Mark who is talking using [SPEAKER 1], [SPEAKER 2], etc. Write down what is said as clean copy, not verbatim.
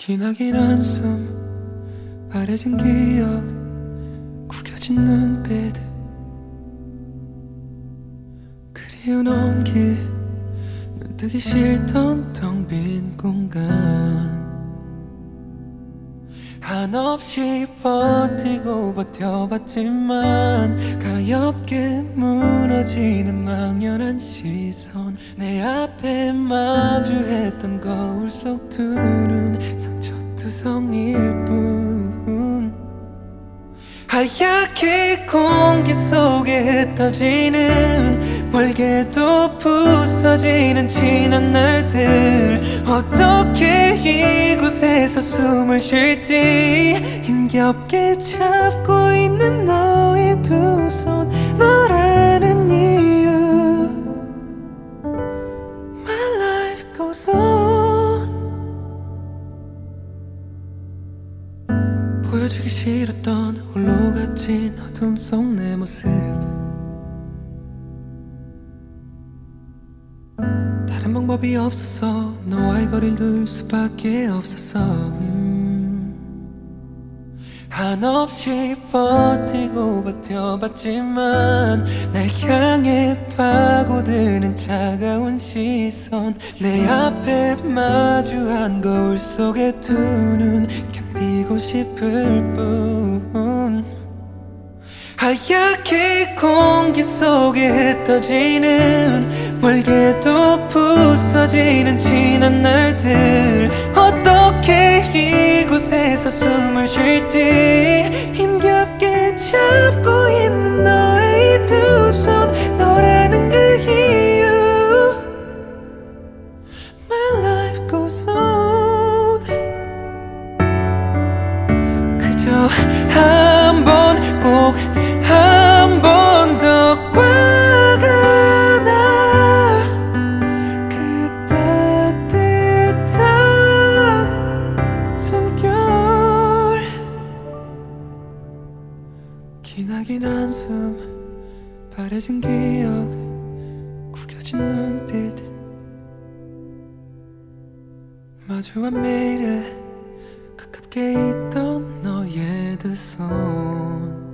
[SPEAKER 1] 기나긴 한숨, 바래진 기억, 구겨진 눈빛, 그리운 온기, 눈뜨기 싫던 텅 빈 공간. 한없이 버티고 버텨봤지만 가엾게 무너지는 망연한 시선, 내 앞에 마주했던 거울 속 두 눈, 상처투성일 뿐. 하얗게 공기 속에 흩어지는, 멀게도 부서지는 지난 날들. 어떻게 이곳에서 숨을 쉴지 힘겹게 잡고 있는 너의 두 손, 너라는 이유. My life goes on. 보여주기 싫었던 홀로 갇힌 어둠 속 내 모습, 다른 방법이 없었어. 너와의 거리를 둘 수밖에 없었어. 한없이 버티고 버텨봤지만 날 향해 파고드는 차가운 시선, 내 앞에 마주한 거울 속의 두 눈, 견디고 싶을 뿐. 하얗게 공기 속에 흩어지는, 멀게도 부서지는 지난 날들. 어떻게 이곳에서 숨을 쉴지 힘겹게 잡고 있는 너의 두 손, 너라는 그 이유. My life goes on. 그저 한 번, 꼭 한 번 더 꽉 안아 그 따뜻한 숨결. 기나긴 한숨, 바래진 기억, 구겨진 눈빛, 마주한 매일에 가깝게 있던 너의 두 손.